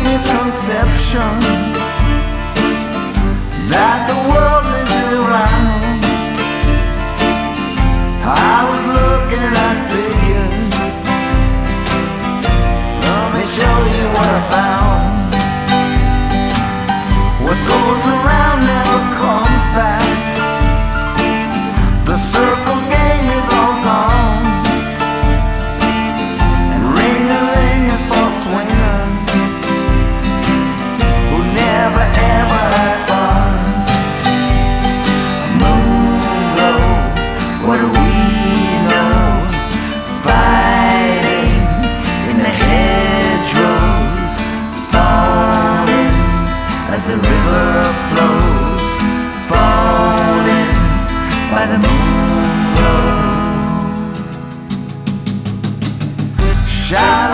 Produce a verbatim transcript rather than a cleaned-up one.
misconception that the world is around. I was looking at figures. Let me show you what I found. What goes around never comes back. The circle game is all gone, and ring-a-ling is for swingers who never ever had fun. Moon glow, what do we know? Fighting in the hedgerows, falling as the river flows, falling by the moon glow. Shout